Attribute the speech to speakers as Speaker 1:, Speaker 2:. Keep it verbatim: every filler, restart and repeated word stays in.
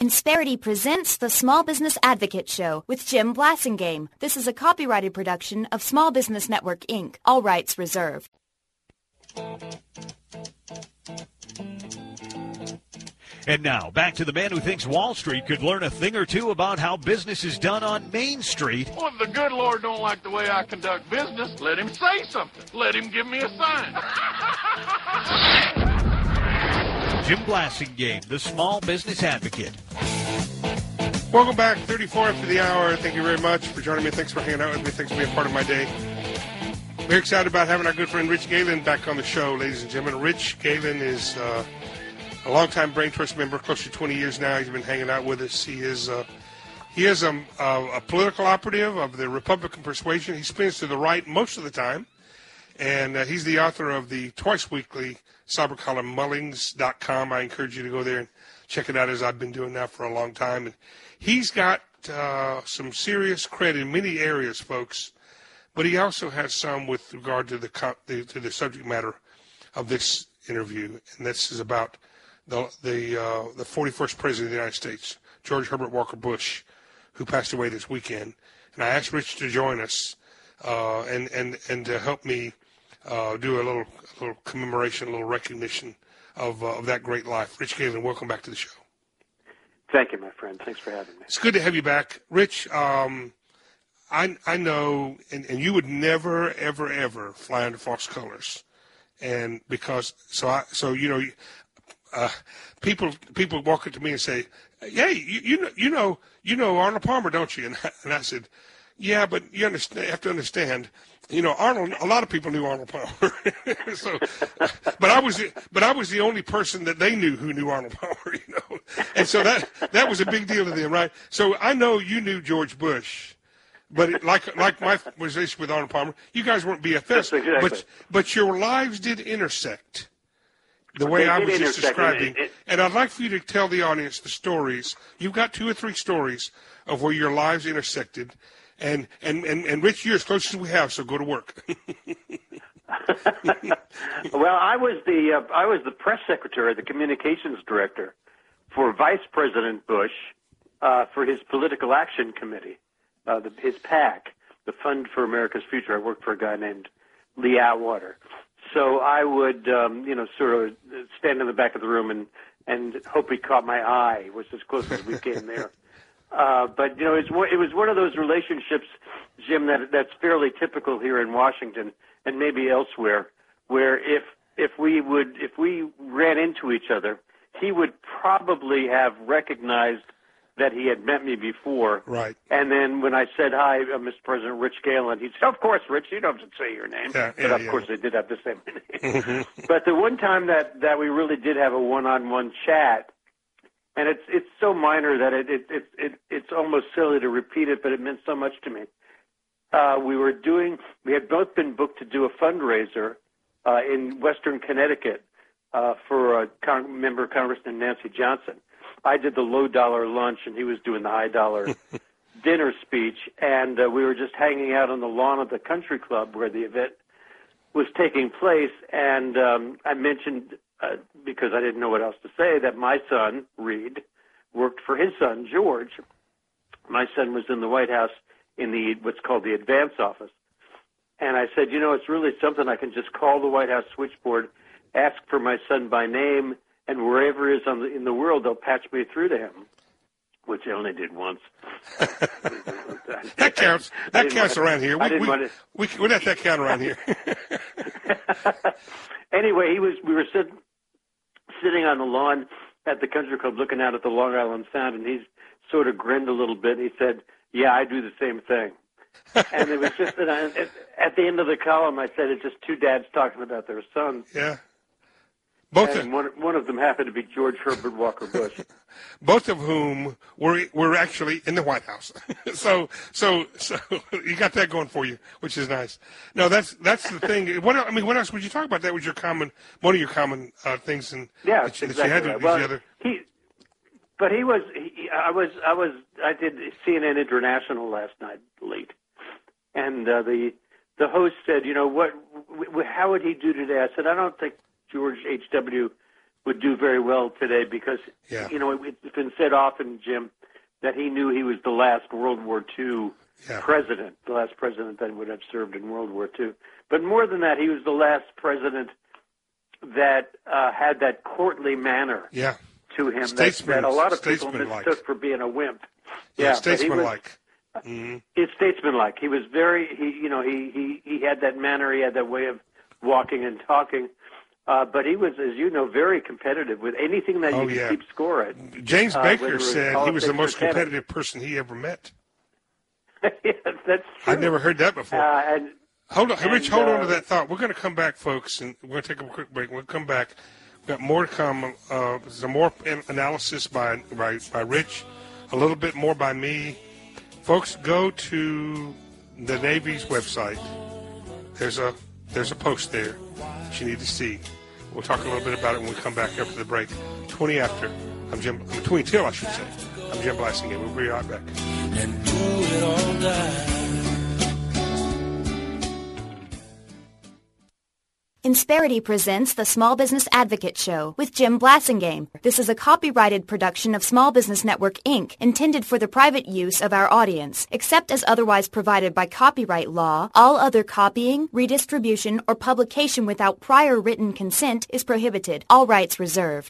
Speaker 1: Insperity presents the Small Business Advocate Show with Jim Blasingame. This is a copyrighted production of Small Business Network, Incorporated. All rights reserved.
Speaker 2: And now, back to the man who thinks Wall Street could learn a thing or two about how business is done on Main Street.
Speaker 3: Well, if the good Lord don't like the way I conduct business, let him say something. Let him give me a sign.
Speaker 2: Jim Blasingame, the Small Business Advocate.
Speaker 4: Welcome back, thirty-four after the hour. Thank you very much for joining me. Thanks for hanging out with me. Thanks for being part of my day. Very excited about having our good friend Rich Galen back on the show, ladies and gentlemen. Rich Galen is uh, a longtime Brain Trust member, close to twenty years now. He's been hanging out with us. He is uh, he is a, a, a political operative of the Republican persuasion. He spins to the right most of the time, and uh, he's the author of the twice-weekly cyber column, Mullings dot com. I encourage you to go there and check it out, as I've been doing now for a long time. And he's got uh, some serious credit in many areas, folks, but he also has some with regard to the, the to the subject matter of this interview, and this is about the the uh, the forty-first president of the United States, George Herbert Walker Bush, who passed away this weekend. And I asked Rich to join us uh, and and and to help me uh, do a little a little commemoration, a little recognition of uh, of that great life. Rich Galen, welcome back to the show.
Speaker 5: Thank you, my friend. Thanks for having me.
Speaker 4: It's good to have you back, Rich. Um, I I know, and, and you would never, ever, ever fly under false colors, and because so I so you know, uh, people people walk up to me and say, "Hey, you, you know you know you know Arnold Palmer, don't you?" And I, and I said, "Yeah, but you understand, you have to understand." You know, Arnold. A lot of people knew Arnold Palmer. so, but I was, the, but I was the only person that they knew who knew Arnold Palmer. You know, and so that that was a big deal to them, right? So I know you knew George Bush, but it, like like my conversation with Arnold Palmer, you guys weren't B F Fs,
Speaker 5: exactly.
Speaker 4: but but your lives did intersect. The way
Speaker 5: they
Speaker 4: I was just
Speaker 5: intersect.
Speaker 4: describing,
Speaker 5: it, it,
Speaker 4: and I'd like for you to tell the audience the stories. You've got two or three stories of where your lives intersected. And, and, and, and Rich, you're as close as we have, so go to work.
Speaker 5: Well, I was the uh, I was the press secretary, the communications director for Vice President Bush uh, for his political action committee, uh, the, his PAC, the Fund for America's Future. I worked for a guy named Lee Atwater. So I would, um, you know, sort of stand in the back of the room and, and hope he caught my eye. It was as close as we came there. Uh, but, you know, it's, it was one of those relationships, Jim, that that's fairly typical here in Washington and maybe elsewhere, where if if we would if we ran into each other, he would probably have recognized that he had met me before.
Speaker 4: Right.
Speaker 5: And then when I said, "Hi, uh, Mister President Rich Galen," he'd say, "Of course, Rich, you don't have to say your name."
Speaker 4: Yeah,
Speaker 5: but,
Speaker 4: yeah,
Speaker 5: of
Speaker 4: yeah.
Speaker 5: course, they did have to say my name. But the one time that, that we really did have a one-on-one chat, and it's it's so minor that it, it, it, it it's almost silly to repeat it, but it meant so much to me. Uh, we were doing, we had both been booked to do a fundraiser uh, in Western Connecticut uh, for a con- member of Congressman Nancy Johnson. I did the low-dollar lunch, and he was doing the high-dollar dinner speech, and uh, we were just hanging out on the lawn of the country club where the event was taking place, and um, I mentioned, uh, because I didn't know what else to say, that my son, Reed, worked for his son, George. My son was in the White House in the what's called the advance office. And I said, you know, it's really something. I can just call the White House switchboard, ask for my son by name, and wherever he is on the, in the world, they'll patch me through to him, which I only did once.
Speaker 4: That counts. That counts
Speaker 5: to,
Speaker 4: around here. We,
Speaker 5: I didn't
Speaker 4: we,
Speaker 5: want to,
Speaker 4: we, we let that count around here.
Speaker 5: Anyway, he was. We were sit, sitting on the lawn at the country club looking out at the Long Island Sound, and he sort of grinned a little bit. And he said, "Yeah, I do the same thing." And it was just that I, at, at the end of the column, I said it's just two dads talking about their sons.
Speaker 4: Yeah. Both
Speaker 5: and
Speaker 4: of,
Speaker 5: one, one of them happened to be George Herbert Walker Bush.
Speaker 4: Both of whom were were actually in the White House. so so so you got that going for you, which is nice. No, that's that's the thing. What I mean, what else would you talk about? That was your common one of your common uh, things, and
Speaker 5: yeah,
Speaker 4: that,
Speaker 5: exactly.
Speaker 4: that you had to,
Speaker 5: Right. Well,
Speaker 4: other...
Speaker 5: he, but he was. He, I was. I was. I did C N N International last night, late, and uh, the the host said, you know, what? W- how would he do today? I said, I don't think George H W would do very well today because,
Speaker 4: yeah.
Speaker 5: you know, it, it's been said often, Jim, that he knew he was the last World War Two yeah. president, the last president that would have served in World War Two. But more than that, he was the last president that uh, had that courtly manner
Speaker 4: yeah.
Speaker 5: to him that, that a lot of people mistook for being a wimp.
Speaker 4: Yeah, yeah statesman-like. Mm-hmm.
Speaker 5: It's statesman-like. He was very, he, you know, he, he, he had that manner, he had that way of walking and talking. Uh, but he was, as you know, very competitive with anything that you
Speaker 4: oh,
Speaker 5: could
Speaker 4: yeah.
Speaker 5: keep score at.
Speaker 4: James
Speaker 5: uh,
Speaker 4: Baker said he was the most competitive person he ever met.
Speaker 5: Yeah, that's true.
Speaker 4: I've never heard that before.
Speaker 5: Uh, and,
Speaker 4: hold on,
Speaker 5: and,
Speaker 4: Rich, hold
Speaker 5: uh,
Speaker 4: on to that thought. We're going to come back, folks, and we're going to take a quick break. We'll come back. We've got more to come. Uh, some more analysis by, by, by Rich, a little bit more by me. Folks, go to the Navy's website. There's a there's a post there that you need to see. We'll talk a little bit about it when we come back after the break. twenty after. I'm Jim. I'm twenty till, I should say. I'm Jim Blasingame. We'll be right back. And do it all night.
Speaker 1: Insperity presents the Small Business Advocate Show with Jim Blasingame. This is a copyrighted production of Small Business Network, Incorporated, intended for the private use of our audience. Except as otherwise provided by copyright law, all other copying, redistribution, or publication without prior written consent is prohibited. All rights reserved.